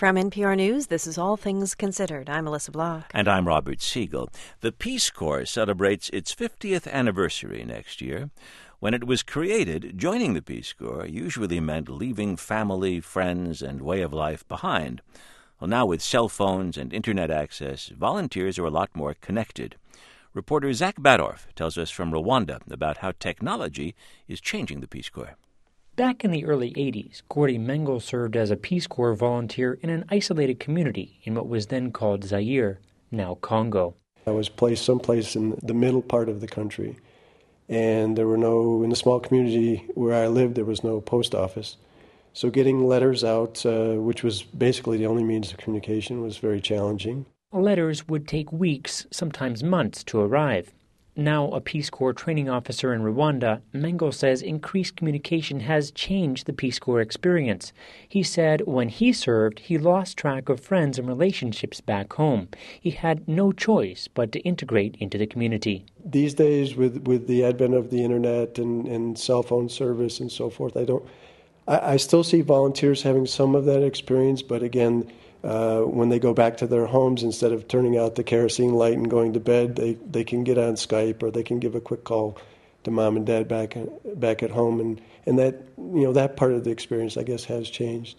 From NPR News, this is All Things Considered. I'm Melissa Block. And I'm Robert Siegel. The Peace Corps celebrates its 50th anniversary next year. When it was created, joining the Peace Corps usually meant leaving family, friends, and way of life behind. Well, now with cell phones and Internet access, volunteers are a lot more connected. Reporter Zach Badorf tells us from Rwanda about how technology is changing the Peace Corps. Back in the early 80s, Gordy Mengel served as a Peace Corps volunteer in an isolated community in what was then called Zaire, now Congo. I was placed someplace in the middle part of the country, and in the small community where I lived, there was no post office. So getting letters out, which was basically the only means of communication, was very challenging. Letters would take weeks, sometimes months, to arrive. Now a Peace Corps training officer in Rwanda, Mengel says increased communication has changed the Peace Corps experience. He said when he served, he lost track of friends and relationships back home. He had no choice but to integrate into the community. These days, with the advent of the Internet and cell phone service and so forth, I still see volunteers having some of that experience, but again, when they go back to their homes, instead of turning out the kerosene light and going to bed, they can get on Skype or they can give a quick call to mom and dad back at home, and that part of the experience, I guess, has changed.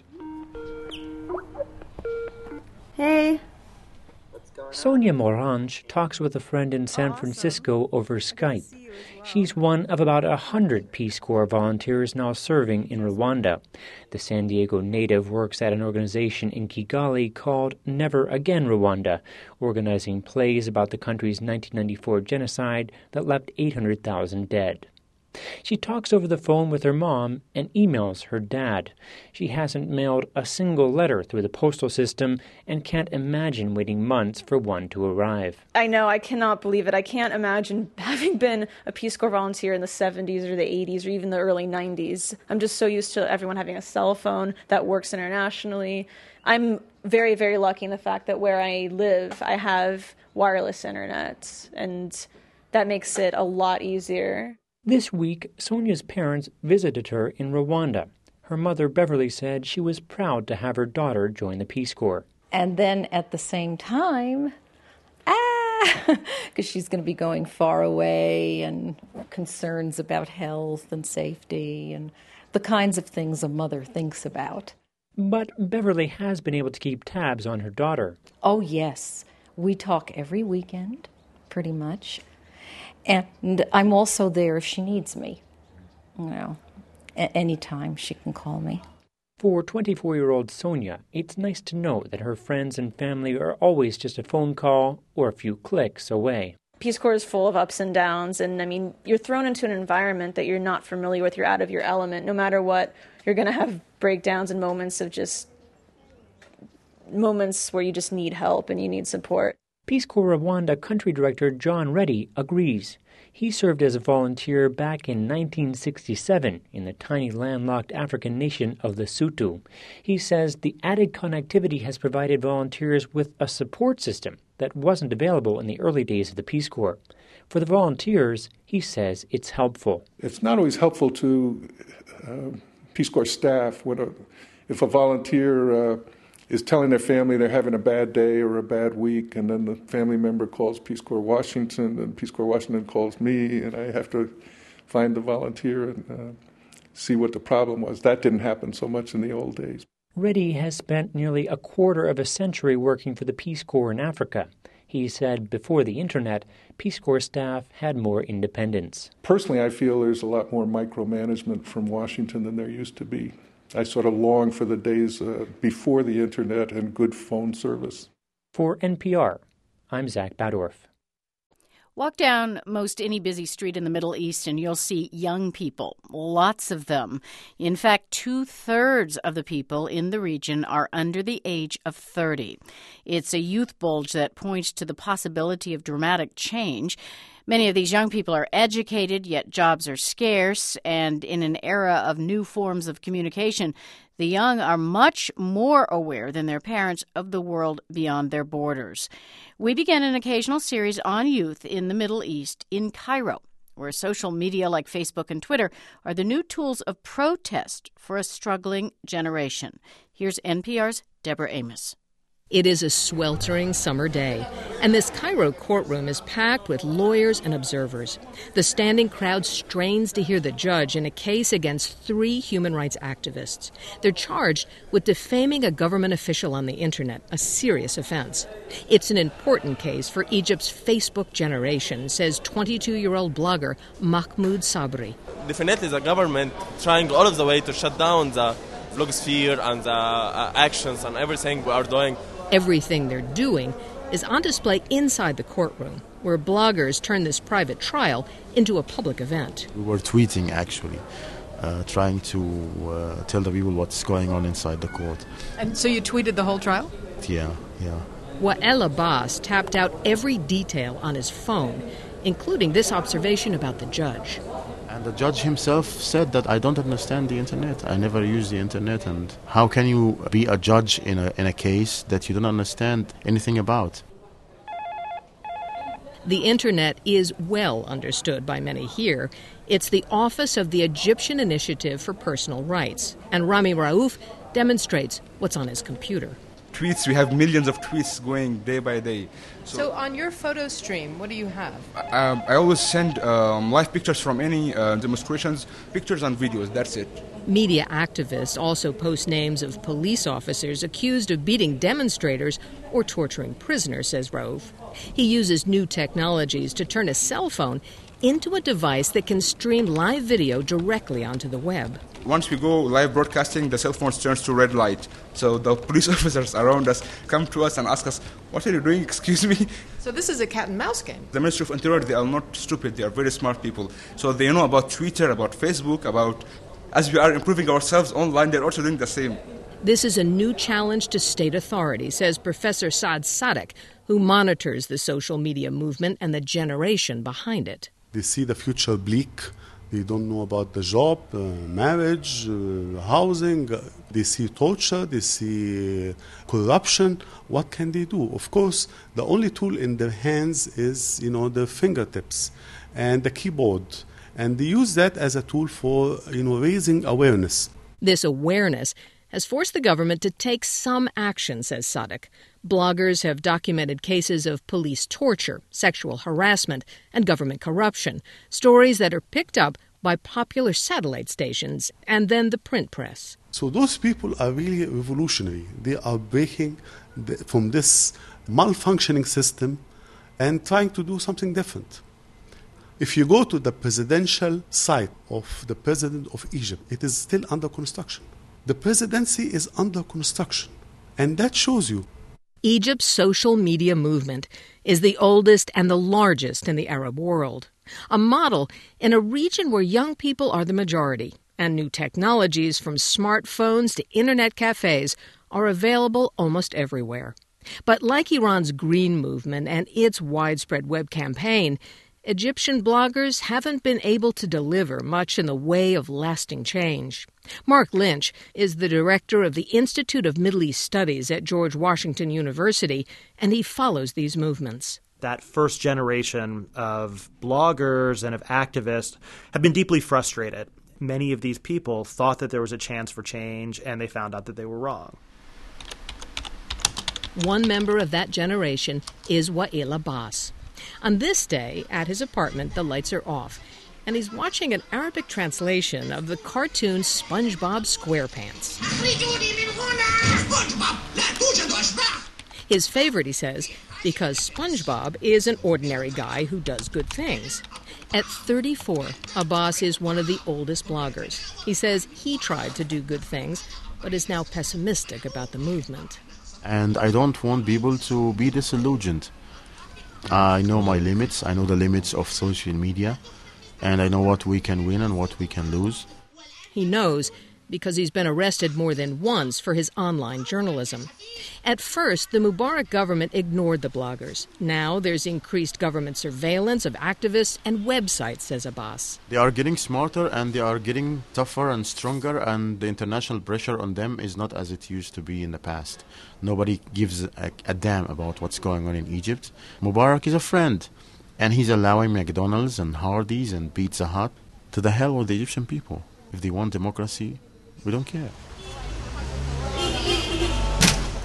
Hey. Sonia Morange talks with a friend in San Francisco over Skype. She's one of about 100 Peace Corps volunteers now serving in Rwanda. The San Diego native works at an organization in Kigali called Never Again Rwanda, organizing plays about the country's 1994 genocide that left 800,000 dead. She talks over the phone with her mom and emails her dad. She hasn't mailed a single letter through the postal system and can't imagine waiting months for one to arrive. I know, I cannot believe it. I can't imagine having been a Peace Corps volunteer in the 70s or the 80s or even the early 90s. I'm just so used to everyone having a cell phone that works internationally. I'm very, very lucky in the fact that where I live, I have wireless internet, and that makes it a lot easier. This week, Sonia's parents visited her in Rwanda. Her mother, Beverly, said she was proud to have her daughter join the Peace Corps. And then at the same time, because she's going to be going far away, and concerns about health and safety and the kinds of things a mother thinks about. But Beverly has been able to keep tabs on her daughter. Oh, yes. We talk every weekend, pretty much. And I'm also there if she needs me. Anytime she can call me. For 24-year-old Sonia, it's nice to know that her friends and family are always just a phone call or a few clicks away. Peace Corps is full of ups and downs, and you're thrown into an environment that you're not familiar with. You're out of your element. No matter what, you're going to have breakdowns and moments where you just need help and you need support. Peace Corps Rwanda Country Director John Reddy agrees. He served as a volunteer back in 1967 in the tiny landlocked African nation of Lesotho. He says the added connectivity has provided volunteers with a support system that wasn't available in the early days of the Peace Corps. For the volunteers, he says it's helpful. It's not always helpful to Peace Corps staff if a volunteer is telling their family they're having a bad day or a bad week, and then the family member calls Peace Corps Washington, and Peace Corps Washington calls me, and I have to find the volunteer and see what the problem was. That didn't happen so much in the old days. Reddy has spent nearly a quarter of a century working for the Peace Corps in Africa. He said before the Internet, Peace Corps staff had more independence. Personally, I feel there's a lot more micromanagement from Washington than there used to be. I sort of long for the days before the Internet and good phone service. For NPR, I'm Zach Badorf. Walk down most any busy street in the Middle East and you'll see young people, lots of them. In fact, 2/3 of the people in the region are under the age of 30. It's a youth bulge that points to the possibility of dramatic change. Many of these young people are educated, yet jobs are scarce, and in an era of new forms of communication, the young are much more aware than their parents of the world beyond their borders. We began an occasional series on youth in the Middle East in Cairo, where social media like Facebook and Twitter are the new tools of protest for a struggling generation. Here's NPR's Deborah Amos. It is a sweltering summer day, and this Cairo courtroom is packed with lawyers and observers. The standing crowd strains to hear the judge in a case against 3 human rights activists. They're charged with defaming a government official on the internet, a serious offense. It's an important case for Egypt's Facebook generation, says 22-year-old blogger Mahmoud Sabri. Definitely the government trying all of the way to shut down the blogosphere and the actions and everything we are doing. Everything they're doing is on display inside the courtroom, where bloggers turn this private trial into a public event. We were tweeting, actually, trying to tell the people what's going on inside the court. And so you tweeted the whole trial? Yeah. Wael Abbas tapped out every detail on his phone, including this observation about the judge. And the judge himself said that I don't understand the internet. I never use the internet. And how can you be a judge in a case that you don't understand anything about? The internet is well understood by many here. It's the office of the Egyptian Initiative for Personal Rights. And Rami Raouf demonstrates what's on his computer. Tweets, we have millions of tweets going day by day. So on your photo stream, what do you have? I always send live pictures from any demonstrations, pictures and videos, that's it. Media activists also post names of police officers accused of beating demonstrators or torturing prisoners, says Raouf. He uses new technologies to turn a cell phone into a device that can stream live video directly onto the web. Once we go live broadcasting, the cell phone turns to red light. So the police officers around us come to us and ask us, what are you doing, excuse me? So this is a cat and mouse game. The Ministry of Interior, they are not stupid, they are very smart people. So they know about Twitter, about Facebook, about, as we are improving ourselves online, they're also doing the same. This is a new challenge to state authority, says Professor Saad Sadek, who monitors the social media movement and the generation behind it. They see the future bleak. They don't know about the job, marriage, housing. They see torture, they see corruption. What can they do? Of course, the only tool in their hands is, the fingertips and the keyboard. And they use that as a tool for, raising awareness. This awareness has forced the government to take some action, says Sadek. Bloggers have documented cases of police torture, sexual harassment, and government corruption, stories that are picked up by popular satellite stations and then the print press. So those people are really revolutionary. They are breaking from this malfunctioning system and trying to do something different. If you go to the presidential site of the president of Egypt, it is still under construction. The presidency is under construction, and that shows you. Egypt's social media movement is the oldest and the largest in the Arab world, a model in a region where young people are the majority, and new technologies from smartphones to internet cafes are available almost everywhere. But like Iran's Green Movement and its widespread web campaign, Egyptian bloggers haven't been able to deliver much in the way of lasting change. Mark Lynch is the director of the Institute of Middle East Studies at George Washington University, and he follows these movements. That first generation of bloggers and of activists have been deeply frustrated. Many of these people thought that there was a chance for change, and they found out that they were wrong. One member of that generation is Wael Abbas. On this day, at his apartment, the lights are off, and he's watching an Arabic translation of the cartoon SpongeBob SquarePants. His favorite, he says, because SpongeBob is an ordinary guy who does good things. At 34, Abbas is one of the oldest bloggers. He says he tried to do good things, but is now pessimistic about the movement. And I don't want people to be disillusioned. I know my limits. I know the limits of social media, and I know what we can win and what we can lose. He knows because he's been arrested more than once for his online journalism. At first, the Mubarak government ignored the bloggers. Now there's increased government surveillance of activists and websites, says Abbas. They are getting smarter and they are getting tougher and stronger, and the international pressure on them is not as it used to be in the past. Nobody gives a damn about what's going on in Egypt. Mubarak is a friend, and he's allowing McDonald's and Hardee's and Pizza Hut. To the hell with the Egyptian people. If they want democracy, we don't care.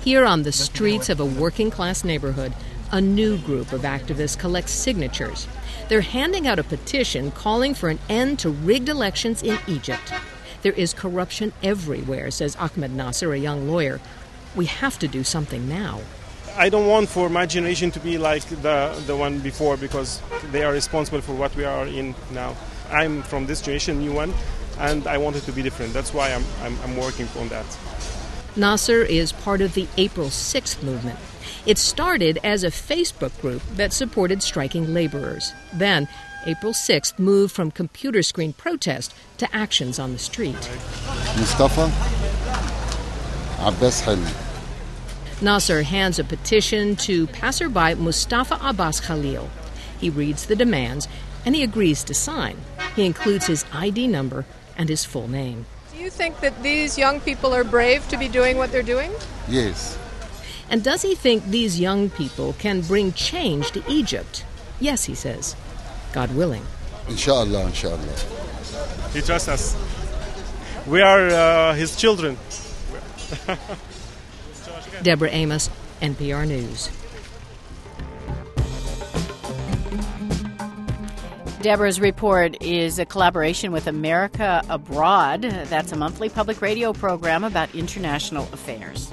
Here on the streets of a working-class neighborhood, a new group of activists collects signatures. They're handing out a petition calling for an end to rigged elections in Egypt. There is corruption everywhere, says Ahmed Nasser, a young lawyer. We have to do something now. I don't want for my generation to be like the one before, because they are responsible for what we are in now. I'm from this generation, new one, and I want it to be different. That's why I'm working on that. Nasser is part of the April 6th movement. It started as a Facebook group that supported striking laborers. Then, April 6th moved from computer screen protest to actions on the street. Mustafa Abbas Khalil. Nasser hands a petition to passerby Mustafa Abbas Khalil. He reads the demands, and he agrees to sign. He includes his ID number and his full name. Do you think that these young people are brave to be doing what they're doing? Yes. And does he think these young people can bring change to Egypt? Yes, he says. God willing. Inshallah, inshallah. He trusts us. We are his children. Deborah Amos, NPR News. Deborah's report is a collaboration with America Abroad. That's a monthly public radio program about international affairs.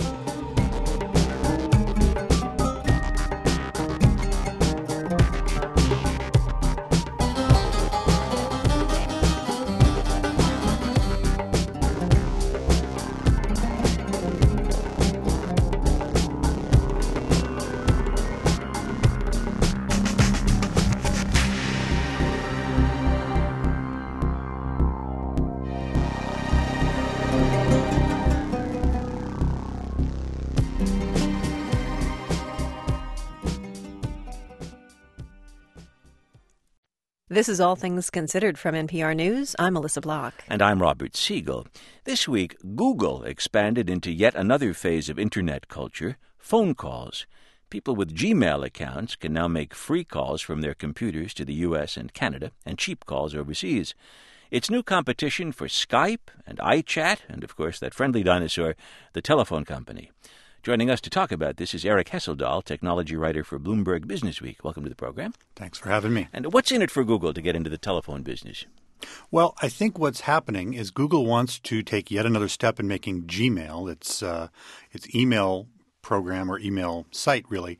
This is All Things Considered from NPR News. I'm Melissa Block. And I'm Robert Siegel. This week, Google expanded into yet another phase of Internet culture, phone calls. People with Gmail accounts can now make free calls from their computers to the U.S. and Canada, and cheap calls overseas. It's new competition for Skype and iChat, and of course that friendly dinosaur, the telephone company. Joining us to talk about this is Eric Hesseldahl, technology writer for Bloomberg Businessweek. Welcome to the program. Thanks for having me. And what's in it for Google to get into the telephone business? Well, I think what's happening is Google wants to take yet another step in making Gmail, its email program or email site really,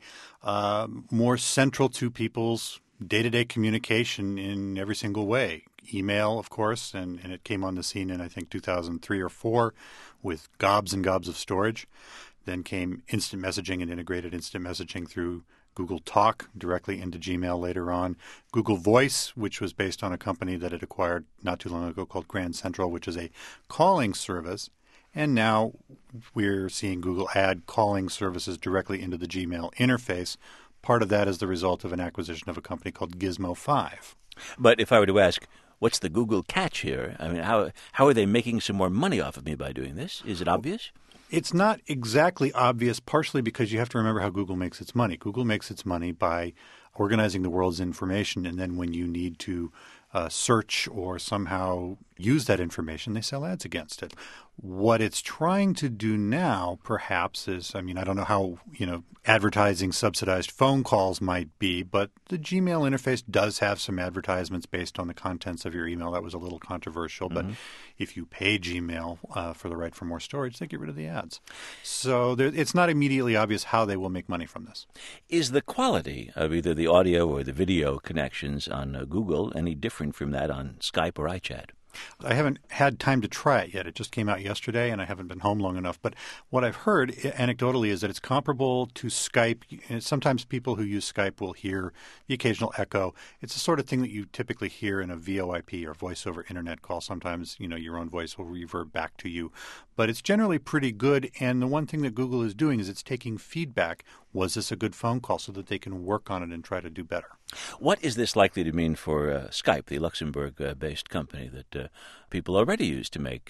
more central to people's day-to-day communication in every single way. Email, of course, and it came on the scene in, I think, 2003 or 4 with gobs and gobs of storage. Then came instant messaging and integrated instant messaging through Google Talk directly into Gmail later on. Google Voice, which was based on a company that it acquired not too long ago called Grand Central, which is a calling service. And now we're seeing Google add calling services directly into the Gmail interface. Part of that is the result of an acquisition of a company called Gizmo 5. But if I were to ask, what's the Google catch here? I mean, how are they making some more money off of me by doing this? Is it obvious? It's not exactly obvious, partially because you have to remember how Google makes its money. Google makes its money by organizing the world's information, and then when you need to search or somehow use that information, they sell ads against it. What it's trying to do now, perhaps, is, I don't know how, advertising subsidized phone calls might be, but the Gmail interface does have some advertisements based on the contents of your email. That was a little controversial, but if you pay Gmail for the right for more storage, they get rid of the ads. So it's not immediately obvious how they will make money from this. Is the quality of either the audio or the video connections on Google any different from that on Skype or iChat? I haven't had time to try it yet. It just came out yesterday, and I haven't been home long enough. But what I've heard anecdotally is that it's comparable to Skype. Sometimes people who use Skype will hear the occasional echo. It's the sort of thing that you typically hear in a VoIP or voice over internet call. Sometimes, your own voice will revert back to you. But it's generally pretty good. And the one thing that Google is doing is it's taking feedback. Was this a good phone call, so that they can work on it and try to do better? What is this likely to mean for Skype, the Luxembourg-based company that people already use to make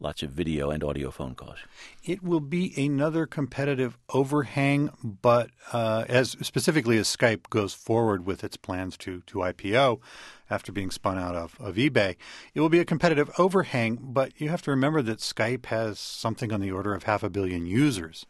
lots of video and audio phone calls. It will be another competitive overhang, but as specifically as Skype goes forward with its plans to IPO after being spun out of eBay, it will be a competitive overhang, but you have to remember that Skype has something on the order of 500 million users.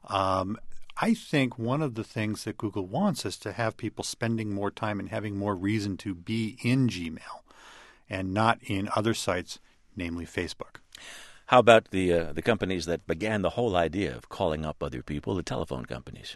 I think one of the things that Google wants is to have people spending more time and having more reason to be in Gmail and not in other sites, namely Facebook. How about the companies that began the whole idea of calling up other people, the telephone companies?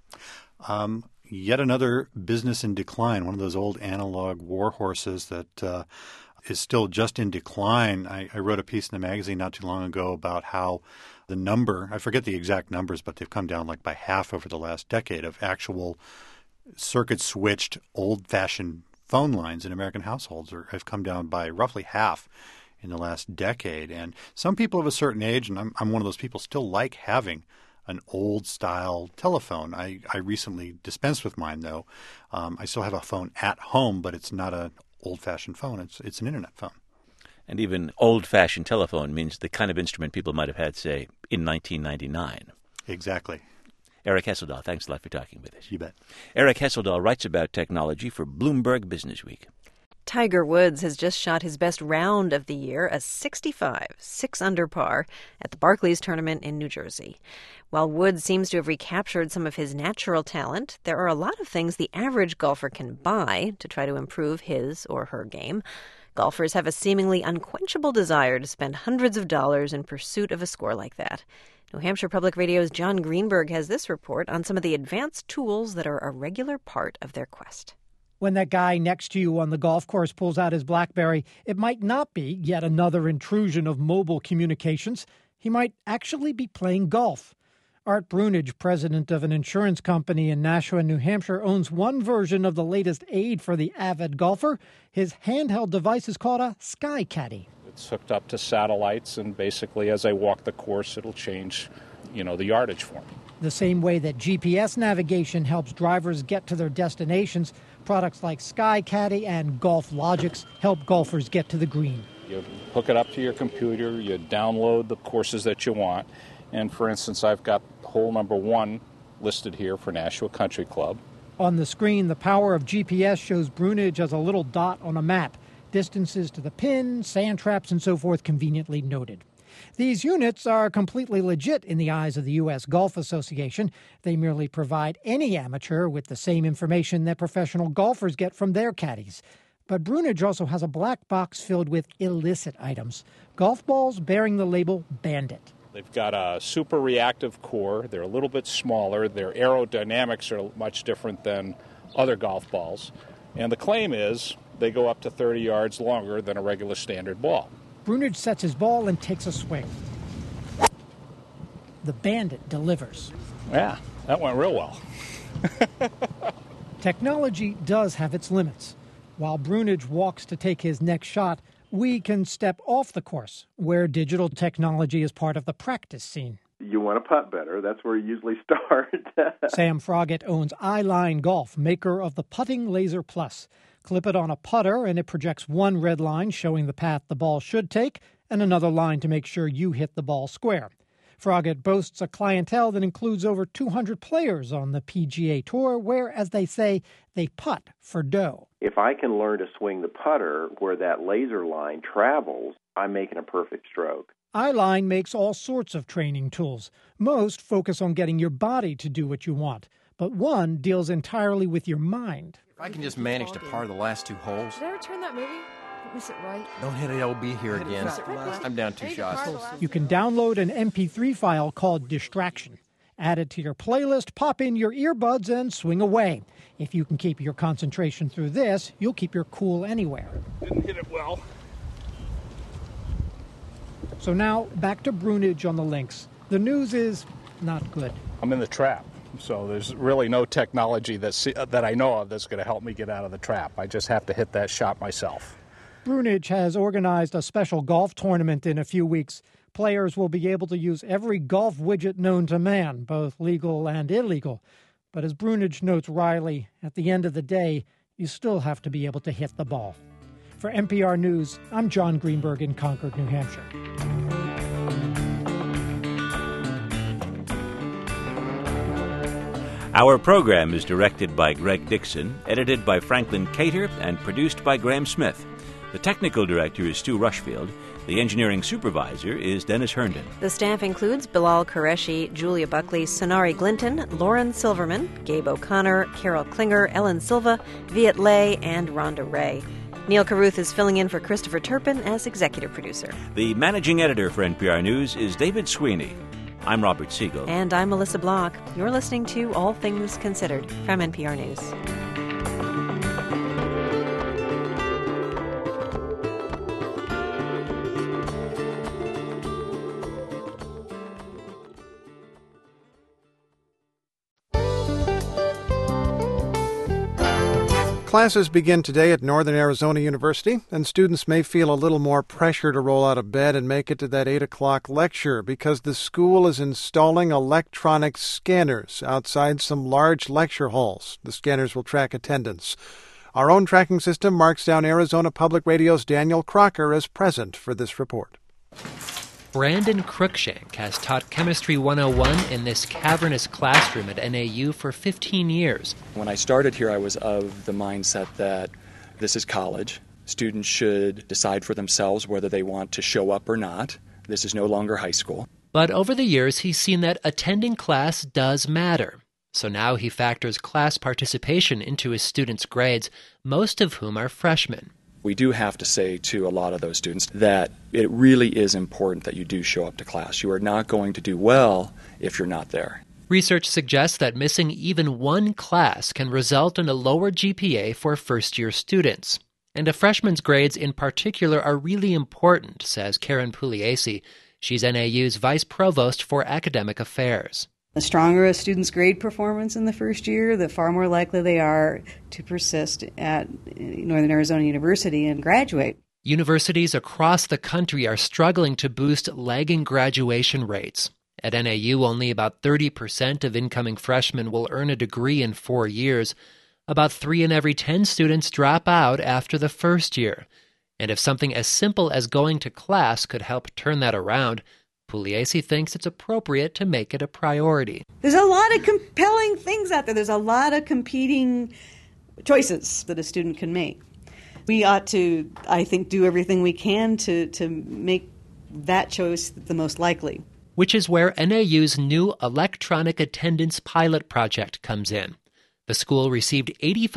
Yet another business in decline, one of those old analog war horses that is still just in decline. I wrote a piece in the magazine not too long ago about how the number, I forget the exact numbers, but they've come down like by half over the last decade of actual circuit-switched, old-fashioned phone lines in American households have come down by roughly half in the last decade. And some people of a certain age, and I'm one of those people, still like having an old-style telephone. I recently dispensed with mine, though. I still have a phone at home, but it's not an old-fashioned phone. It's an internet phone. And even old-fashioned telephone means the kind of instrument people might have had, say, in 1999. Exactly. Eric Hesseldahl, thanks a lot for talking with us. You bet. Eric Hesseldahl writes about technology for Bloomberg Businessweek. Tiger Woods has just shot his best round of the year, a 65, 6 under par, at the Barclays tournament in New Jersey. While Woods seems to have recaptured some of his natural talent, there are a lot of things the average golfer can buy to try to improve his or her game. Golfers have a seemingly unquenchable desire to spend hundreds of dollars in pursuit of a score like that. New Hampshire Public Radio's John Greenberg has this report on some of the advanced tools that are a regular part of their quest. When that guy next to you on the golf course pulls out his BlackBerry, it might not be yet another intrusion of mobile communications. He might actually be playing golf. Art Brunage, president of an insurance company in Nashua, New Hampshire, owns one version of the latest aid for the avid golfer. His handheld device is called a Sky Caddy. It's hooked up to satellites, and basically as I walk the course, it'll change, the yardage for me. The same way that GPS navigation helps drivers get to their destinations, products like Sky Caddy and Golf Logics help golfers get to the green. You hook it up to your computer, you download the courses that you want, and for instance, I've got hole number 1 listed here for Nashua Country Club. On the screen, the power of GPS shows Brunage as a little dot on a map. Distances to the pin, sand traps, and so forth conveniently noted. These units are completely legit in the eyes of the U.S. Golf Association. They merely provide any amateur with the same information that professional golfers get from their caddies. But Brunage also has a black box filled with illicit items, golf balls bearing the label Bandit. They've got a super reactive core. They're a little bit smaller. Their aerodynamics are much different than other golf balls. And the claim is they go up to 30 yards longer than a regular standard ball. Brunage sets his ball and takes a swing. The Bandit delivers. Yeah, that went real well. Technology does have its limits. While Brunage walks to take his next shot, we can step off the course, where digital technology is part of the practice scene. You want to putt better. That's where you usually start. Sam Froggatt owns Eyeline Golf, maker of the Putting Laser Plus. Clip it on a putter, and it projects one red line showing the path the ball should take, and another line to make sure you hit the ball square. Froggatt boasts a clientele that includes over 200 players on the PGA Tour, where, as they say, they putt for dough. If I can learn to swing the putter where that laser line travels, I'm making a perfect stroke. Eyeline makes all sorts of training tools. Most focus on getting your body to do what you want, but one deals entirely with your mind. If I can just manage to par the last 2 holes. Did I return that movie? Miss it right? Don't hit an LB here again. I'm down 2 shots. You can download an MP3 file called Distraction. Add it to your playlist, pop in your earbuds, and swing away. If you can keep your concentration through this, you'll keep your cool anywhere. Didn't hit it well. So now, back to Brunage on the links. The news is not good. I'm in the trap, so there's really no technology that I know of that's going to help me get out of the trap. I just have to hit that shot myself. Brunage has organized a special golf tournament in a few weeks. Players will be able to use every golf widget known to man, both legal and illegal. But as Brunage notes wryly, at the end of the day, you still have to be able to hit the ball. For NPR News, I'm John Greenberg in Concord, New Hampshire. Our program is directed by Greg Dixon, edited by Franklin Cater, and produced by Graham Smith. The technical director is Stu Rushfield. The engineering supervisor is Dennis Herndon. The staff includes Bilal Qureshi, Julia Buckley, Sonari Glinton, Lauren Silverman, Gabe O'Connor, Carol Klinger, Ellen Silva, Viet Le, and Rhonda Ray. Neil Carruth is filling in for Christopher Turpin as executive producer. The managing editor for NPR News is David Sweeney. I'm Robert Siegel. And I'm Melissa Block. You're listening to All Things Considered from NPR News. Classes begin today at Northern Arizona University, and students may feel a little more pressure to roll out of bed and make it to that 8 o'clock lecture because the school is installing electronic scanners outside some large lecture halls. The scanners will track attendance. Our own tracking system marks down Arizona Public Radio's Daniel Crocker as present for this report. Brandon Cruikshank has taught Chemistry 101 in this cavernous classroom at NAU for 15 years. When I started here, I was of the mindset that this is college. Students should decide for themselves whether they want to show up or not. This is no longer high school. But over the years, he's seen that attending class does matter. So now he factors class participation into his students' grades, most of whom are freshmen. We do have to say to a lot of those students that it really is important that you do show up to class. You are not going to do well if you're not there. Research suggests that missing even one class can result in a lower GPA for first-year students. And a freshman's grades in particular are really important, says Karen Pugliese. She's NAU's vice provost for academic affairs. The stronger a student's grade performance in the first year, the far more likely they are to persist at Northern Arizona University and graduate. Universities across the country are struggling to boost lagging graduation rates. At NAU, only about 30% of incoming freshmen will earn a degree in 4 years. About 3 in every 10 students drop out after the first year. And if something as simple as going to class could help turn that around, Pugliese thinks it's appropriate to make it a priority. There's a lot of compelling things out there. There's a lot of competing choices that a student can make. We ought to, I think, do everything we can to make that choice the most likely. Which is where NAU's new electronic attendance pilot project comes in. The school received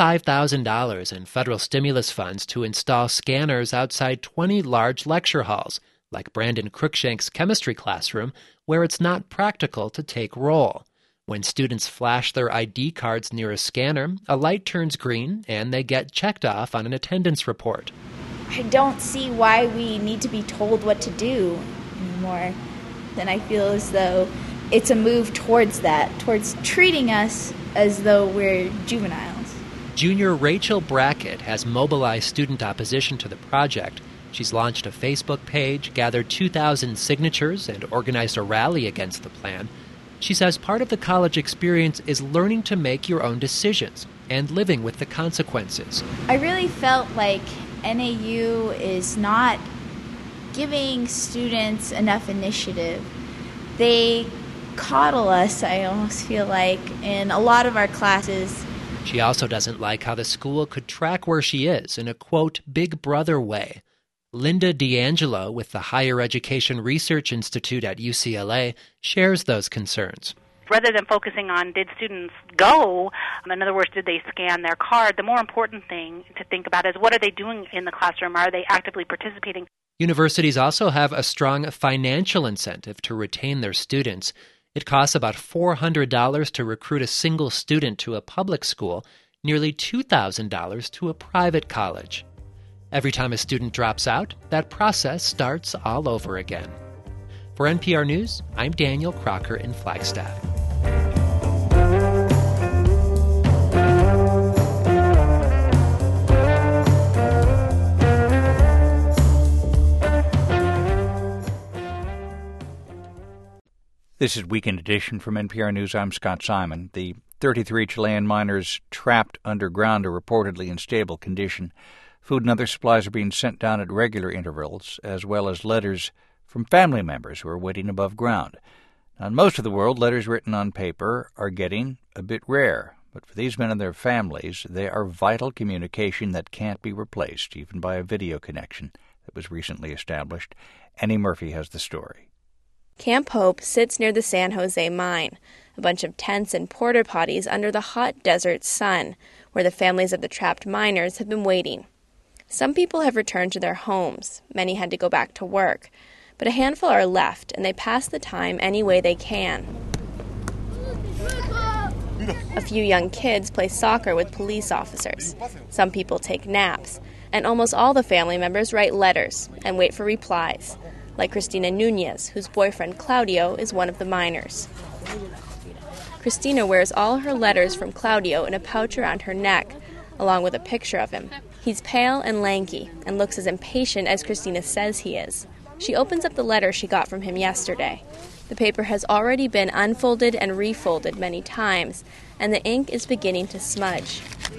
$85,000 in federal stimulus funds to install scanners outside 20 large lecture halls, like Brandon Cruikshank's chemistry classroom, where it's not practical to take roll. When students flash their ID cards near a scanner, a light turns green and they get checked off on an attendance report. I don't see why we need to be told what to do anymore. And I feel as though it's a move towards that, towards treating us as though we're juveniles. Junior Rachel Brackett has mobilized student opposition to the project. She's launched a Facebook page, gathered 2,000 signatures, and organized a rally against the plan. She says part of the college experience is learning to make your own decisions and living with the consequences. I really felt like NAU is not giving students enough initiative. They coddle us, I almost feel like, in a lot of our classes. She also doesn't like how the school could track where she is in a, quote, Big Brother way. Linda D'Angelo with the Higher Education Research Institute at UCLA shares those concerns. Rather than focusing on did students go, in other words, did they scan their card, the more important thing to think about is what are they doing in the classroom? Are they actively participating? Universities also have a strong financial incentive to retain their students. It costs about $400 to recruit a single student to a public school, nearly $2,000 to a private college. Every time a student drops out, that process starts all over again. For NPR News, I'm Daniel Crocker in Flagstaff. This is Weekend Edition from NPR News. I'm Scott Simon. The 33 Chilean miners trapped underground are reportedly in stable condition. Food and other supplies are being sent down at regular intervals, as well as letters from family members who are waiting above ground. Now, in most of the world, letters written on paper are getting a bit rare. But for these men and their families, they are vital communication that can't be replaced, even by a video connection that was recently established. Annie Murphy has the story. Camp Hope sits near the San Jose mine, a bunch of tents and porta potties under the hot desert sun, where the families of the trapped miners have been waiting. Some people have returned to their homes. Many had to go back to work. But a handful are left, and they pass the time any way they can. A few young kids play soccer with police officers. Some people take naps. And almost all the family members write letters and wait for replies, like Cristina Nunez, whose boyfriend Claudio is one of the miners. Cristina wears all her letters from Claudio in a pouch around her neck, along with a picture of him. He's pale and lanky and looks as impatient as Cristina says he is. She opens up the letter she got from him yesterday. The paper has already been unfolded and refolded many times, and the ink is beginning to smudge.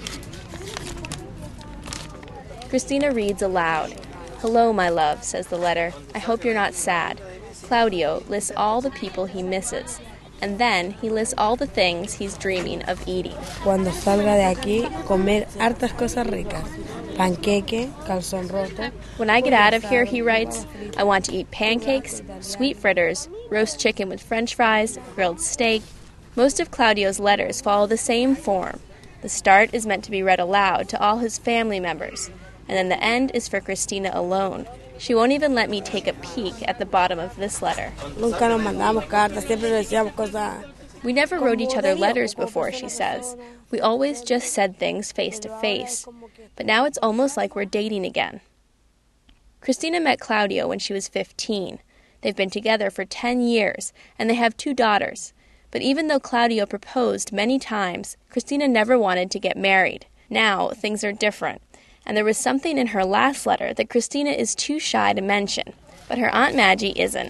Cristina reads aloud. "Hello, my love," says the letter. "I hope you're not sad." Claudio lists all the people he misses, and then he lists all the things he's dreaming of eating. Cuando salga de aquí, comer hartas cosas ricas. Panqueque, calzón roto. When I get out of here, he writes, I want to eat pancakes, sweet fritters, roast chicken with french fries, grilled steak. Most of Claudio's letters follow the same form. The start is meant to be read aloud to all his family members, and then the end is for Cristina alone. She won't even let me take a peek at the bottom of this letter. Nunca nos mandamos cartas, siempre decíamos cosas. We never wrote each other letters before, she says. We always just said things face to face. But now it's almost like we're dating again. Cristina met Claudio when she was 15. They've been together for 10 years, and they have 2 daughters. But even though Claudio proposed many times, Cristina never wanted to get married. Now, things are different. And there was something in her last letter that Cristina is too shy to mention. But her Aunt Maggie isn't.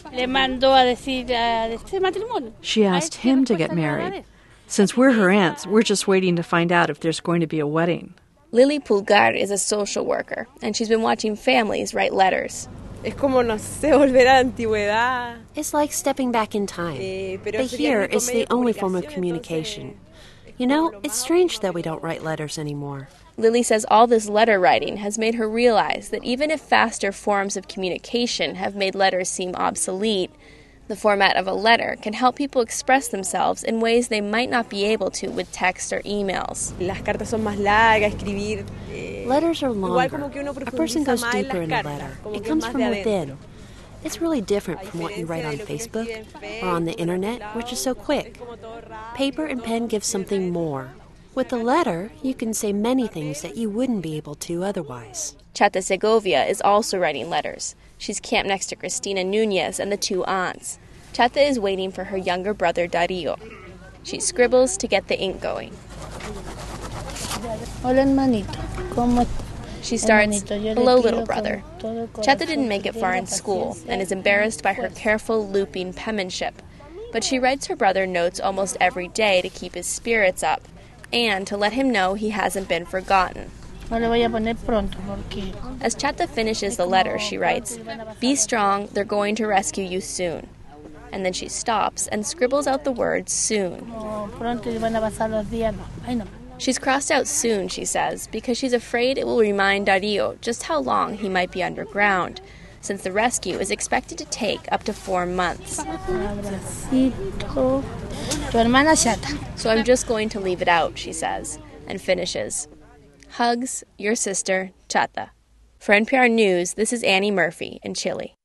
She asked him to get married. Since we're her aunts, we're just waiting to find out if there's going to be a wedding. Lily Pulgar is a social worker, and she's been watching families write letters. It's like stepping back in time. But here is the only form of communication. You know, it's strange that we don't write letters anymore. Lily says all this letter writing has made her realize that even if faster forms of communication have made letters seem obsolete, the format of a letter can help people express themselves in ways they might not be able to with text or emails. Letters are longer. A person goes deeper in a letter. It comes from within. It's really different from what you write on Facebook or on the internet, which is so quick. Paper and pen give something more. With a letter, you can say many things that you wouldn't be able to otherwise. Chata Segovia is also writing letters. She's camped next to Cristina Nunez and the 2 aunts. Chata is waiting for her younger brother Dario. She scribbles to get the ink going. Hola, hermanito. ¿Cómo estás? She starts, "Hello, little brother." Chata didn't make it far in school and is embarrassed by her careful, looping penmanship. But she writes her brother notes almost every day to keep his spirits up and to let him know he hasn't been forgotten. As Chata finishes the letter, she writes, "Be strong, they're going to rescue you soon." And then she stops and scribbles out the word soon. She's crossed out soon, she says, because she's afraid it will remind Dario just how long he might be underground, since the rescue is expected to take up to 4 months. So I'm just going to leave it out, she says, and finishes. Hugs, your sister, Chata. For NPR News, this is Annie Murphy in Chile.